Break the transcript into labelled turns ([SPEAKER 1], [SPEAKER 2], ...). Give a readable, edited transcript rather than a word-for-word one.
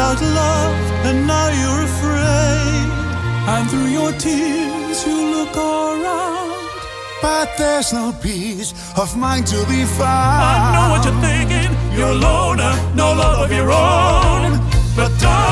[SPEAKER 1] about love, and now you're afraid. And through your tears you look around,
[SPEAKER 2] but there's no peace of mind to be found.
[SPEAKER 1] I know what you're thinking. You're a loner, no love of your own. But darling,